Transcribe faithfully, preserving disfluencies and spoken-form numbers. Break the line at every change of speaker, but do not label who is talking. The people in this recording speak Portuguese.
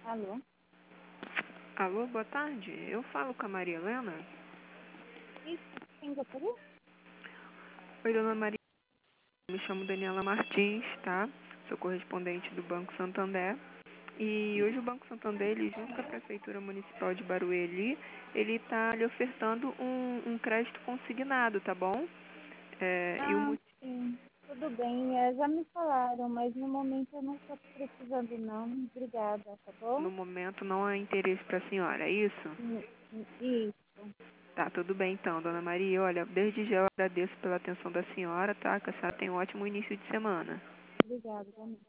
Alô?
Alô, boa tarde. Eu falo com a Maria Helena.
Isso, quem gostaria?
Oi, dona Maria. Me chamo Daniela Martins, tá? Sou correspondente do Banco Santander. E hoje o Banco Santander, ele, junto com a Prefeitura Municipal de Barueri, ele está lhe ofertando um, um crédito consignado, tá bom? É, e o
Ah,
mo-
sim. Tudo bem, é, já me falaram, mas no momento eu não estou precisando não. Obrigada, tá bom?
no momento não há interesse para a senhora, é isso?
Hum, hum, Isso.
Tá, tudo bem então, dona Maria. Olha, desde já eu agradeço pela atenção da senhora, tá? Que a senhora tenha um ótimo início de semana.
Obrigada, também.